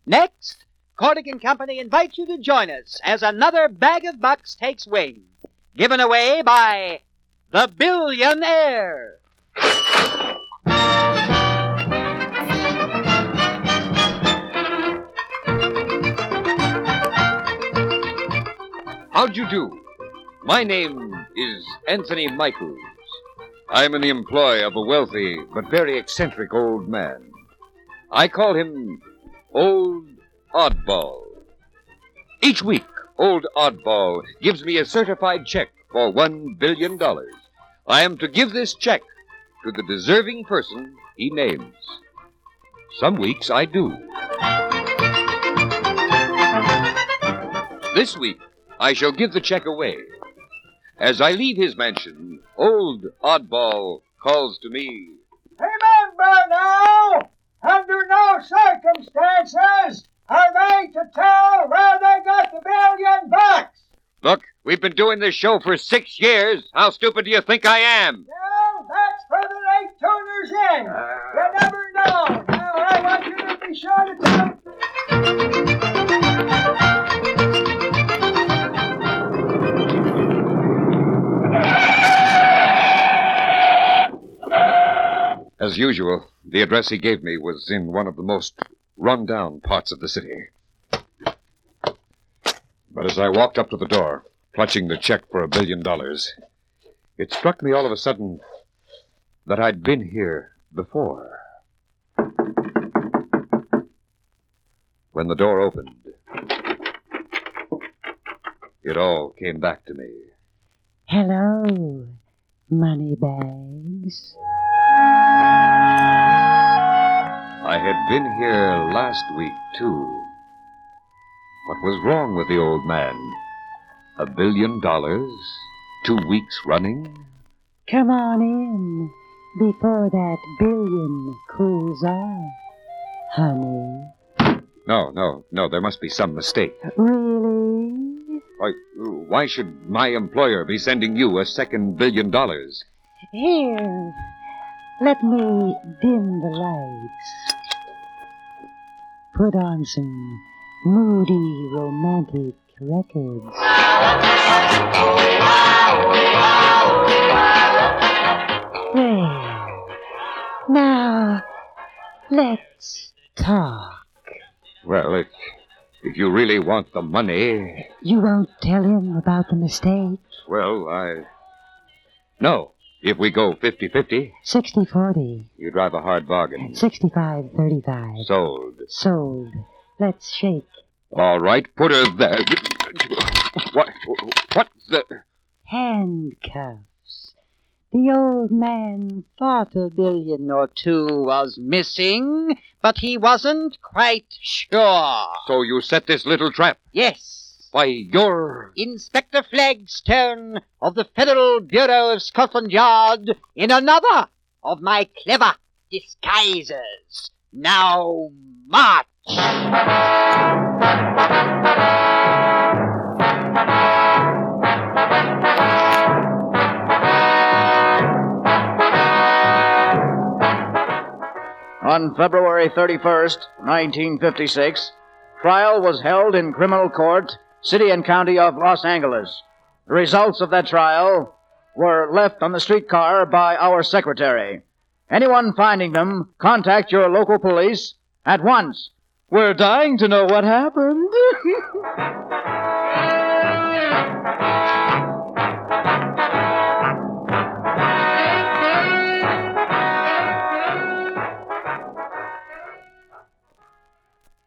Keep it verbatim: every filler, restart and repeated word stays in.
Next, Cordick and Company invites you to join us as another Bag of Bucks takes wing. Given away by the Billionaire. How'd you do? My name is Anthony Michaels. I'm in the employ of a wealthy but very eccentric old man. I call him Old Oddball. Each week, Old Oddball gives me a certified check for one billion dollars. I am to give this check to the deserving person he names. Some weeks I do. This week, I shall give the check away. As I leave his mansion, Old Oddball calls to me. Remember now, under no circumstances are they to tell where they got the billion bucks. Look, we've been doing this show for six years. How stupid do you think I am? Well, that's for the late tuners in. Uh... You never know. Now, I want you to be sure to tell... As usual, the address he gave me was in one of the most run-down parts of the city. But as I walked up to the door, clutching the check for a billion dollars, it struck me all of a sudden that I'd been here before. When the door opened, it all came back to me. Hello, Moneybags. I had been here last week, too. What was wrong with the old man? A billion dollars? Two weeks running? Come on in before that billion cools off, honey. No, no, no, there must be some mistake. Really? Why, why should my employer be sending you a second billion dollars? Here, let me dim the lights. Put on some moody, romantic records. There. Now, let's talk. Well, if, if you really want the money... You won't tell him about the mistake? Well, I... No. If we go fifty-fifty... sixty forty. You drive a hard bargain. sixty-five thirty-five. Sold. Sold. Let's shake. All right, put her there. What? What's the... Handcuffs. The old man thought a billion or two was missing, but he wasn't quite sure. So you set this little trap? Yes. Why, you're... Inspector Flagstone of the Federal Bureau of Scotland Yard in another of my clever disguises. Now, march! On February thirty-first, nineteen fifty-six, trial was held in criminal court, City and County of Los Angeles. The results of that trial were left on the streetcar by our secretary. Anyone finding them, contact your local police at once. We're dying to know what happened.